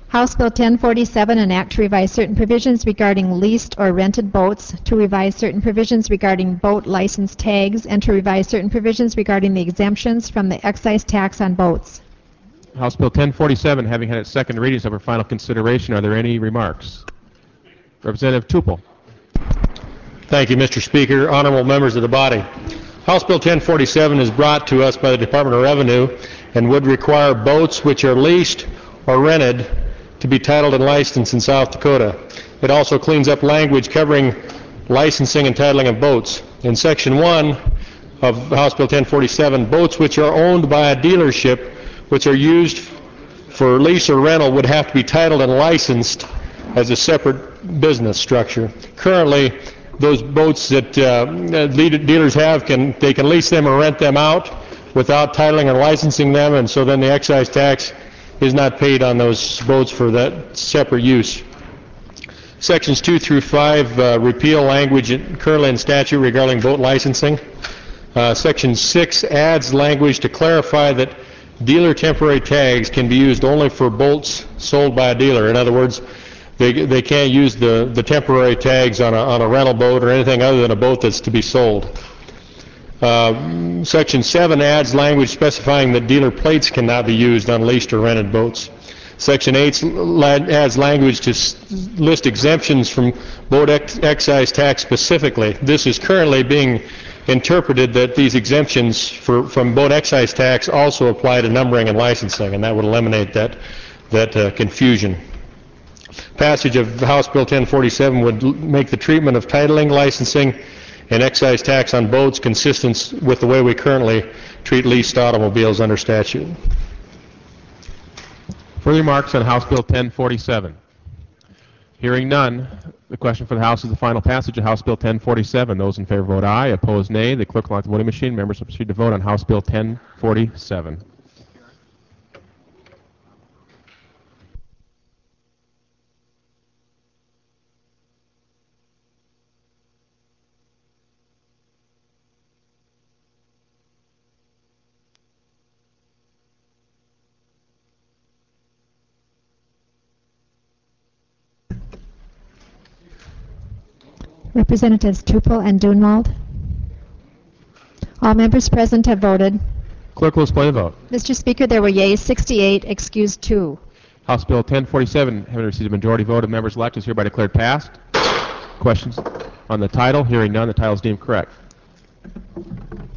House Bill 1047, an act to revise certain provisions regarding leased or rented boats, to revise certain provisions regarding boat license tags, and to revise certain provisions regarding the exemptions from the excise tax on boats. House Bill 1047, having had its second reading, is up for final consideration. Are there any remarks? Representative Tupel. Thank you, Mr. Speaker. Honorable members of the body. House Bill 1047 is brought to us by the Department of Revenue and would require boats which are leased or rented to be titled and licensed in South Dakota. It also cleans up language covering licensing and titling of boats. In Section 1 of House Bill 1047, boats which are owned by a dealership which are used for lease or rental would have to be titled and licensed as a separate business structure. Currently, those boats that dealers have, they can lease them or rent them out without titling or licensing them, and so then the excise tax is not paid on those boats for that separate use. Sections 2 through 5 repeal language currently in statute regarding boat licensing. Section 6 adds language to clarify that dealer temporary tags can be used only for boats sold by a dealer. In other words, they can't use the temporary tags on a rental boat or anything other than a boat that's to be sold. Section 7 adds language specifying that dealer plates cannot be used on leased or rented boats. Section 8 adds language to list exemptions from boat excise tax specifically. This is currently being interpreted that these exemptions from boat excise tax also apply to numbering and licensing, and that would eliminate that confusion. Passage of House Bill 1047 would make the treatment of titling, licensing, and excise tax on boats consistent with the way we currently treat leased automobiles under statute. Further remarks on House Bill 1047? Hearing none, the question for the House is the final passage of House Bill 1047. Those in favor vote aye, opposed nay. The clerk will lock the voting machine. Members will proceed to vote on House Bill 1047. Representatives Tupel and Dunwald. All members present have voted. Clerk will display the vote. Mr. Speaker, there were yeas 68, excused 2. House Bill 1047, having received a majority vote of members elect, is hereby declared passed. Questions on the title? Hearing none, the title is deemed correct.